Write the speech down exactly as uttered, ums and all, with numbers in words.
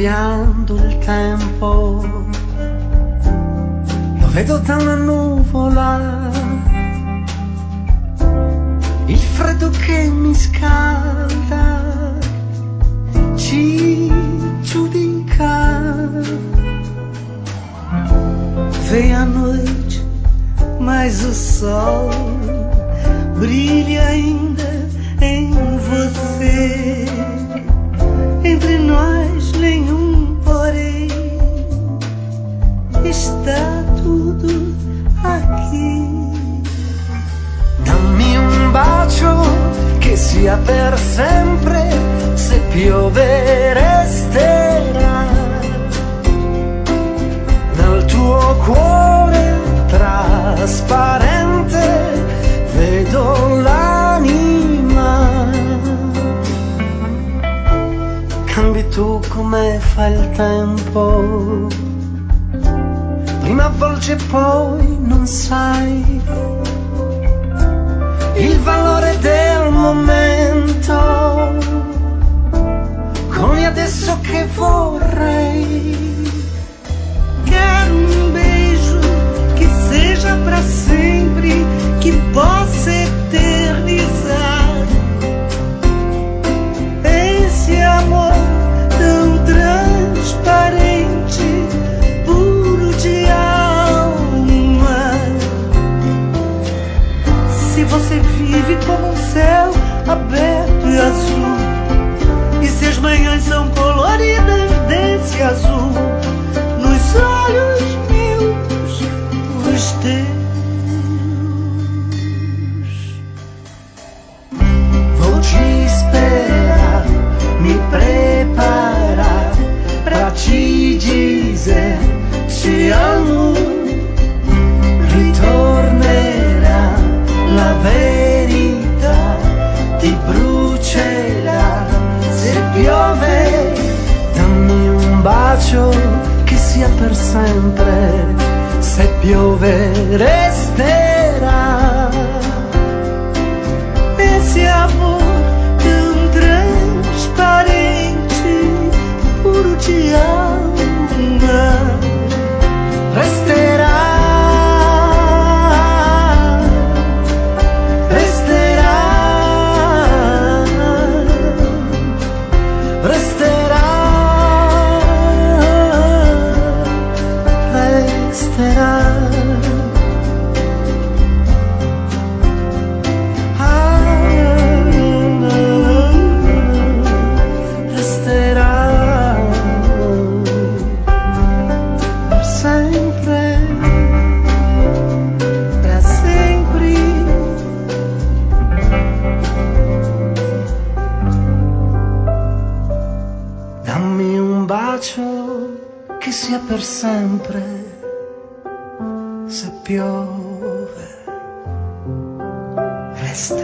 cambiando il tempo, lo vedo da una nuvola, il freddo che mi scalda ci giudica. Vem a noite, mas o sol brilha ainda em você. Entre nós nenhum porém, está tudo aqui. Dammi un bacio che sia per sempre, se piove resterà nel tuo cuore trasparente, vedo l'anima. Cambi tu come fa il tempo, prima avvolge poi non sai il valore del momento, come adesso che vorrei. Quero um beijo que seja pra sempre, que possa eternizar esse amor tão transparente, puro de alma. Se você vive como um céu aberto e azul, e se as manhãs são coloridas desse azul, nos olhos meus, os teus. Vou te esperar, me preparar pra te dizer te amo. Ritornerà la verità, ti brucerà se piove. Dammi un bacio che sia per sempre, se piove resterà esse amor tão transparente, puro de alma. Resterà, resterà, resterà, resterà. Che sia per sempre, se piove, resta.